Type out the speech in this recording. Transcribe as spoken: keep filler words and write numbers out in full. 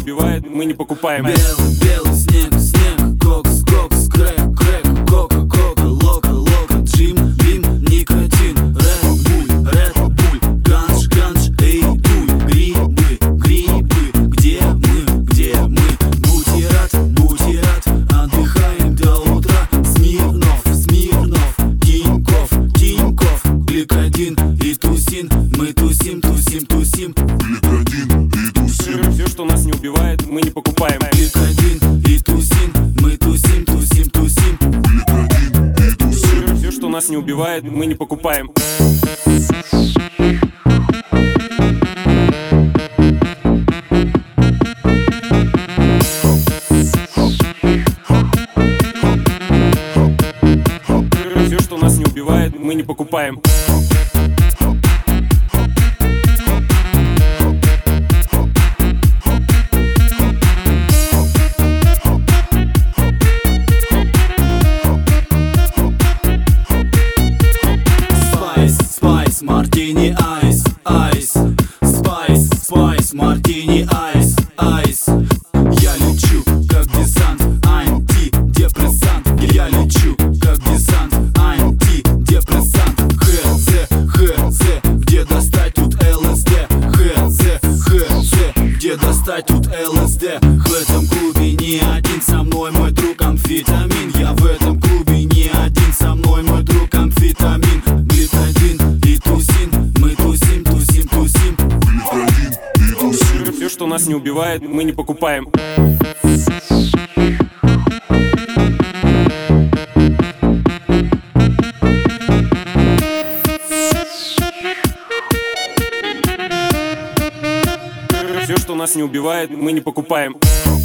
убивает, мы не покупаем. Белый, белый снег, снег, кокс, кокс, крэк, крэк, кока, кока, лока, лока, джим, бим, никотин, рэд буль, рэд буль, ганж, ганж, эй, дуй, грибы, грибы, где мы, где мы, бутерат, бутерат, отдыхаем до утра, Смирнов, Смирнов, Тиньков, Тиньков, гликодин и тусин, мы тусим, тусим, тусим, гликодин и тусим. Все, что нас не убивает, мы не покупаем. Гликодин и тусин, мы тусим, тусим, тусим, гликодин и тусим. Все, что нас не убивает, мы не покупаем. Все, что нас не убивает, мы не покупаем. Спайс, мартини, айс, айс, спайс, спайс, мартини, айс, айс. Я лечу, как десант, антидепрессант. Я лечу, как десант, антидепрессант. Хз, хз, где достать тут ЛСД? Хз, хз, где достать тут ЛСД? В этом клубе не один со мной мой друг амфетамин. Я в этом клубе не один со мной мой друг амфетамин. Гликодин и тусин, мы тусим, тусим, тусим, гликодин и тусим. Все, что нас не убивает, мы не покупаем. Все, что нас не убивает, мы не покупаем.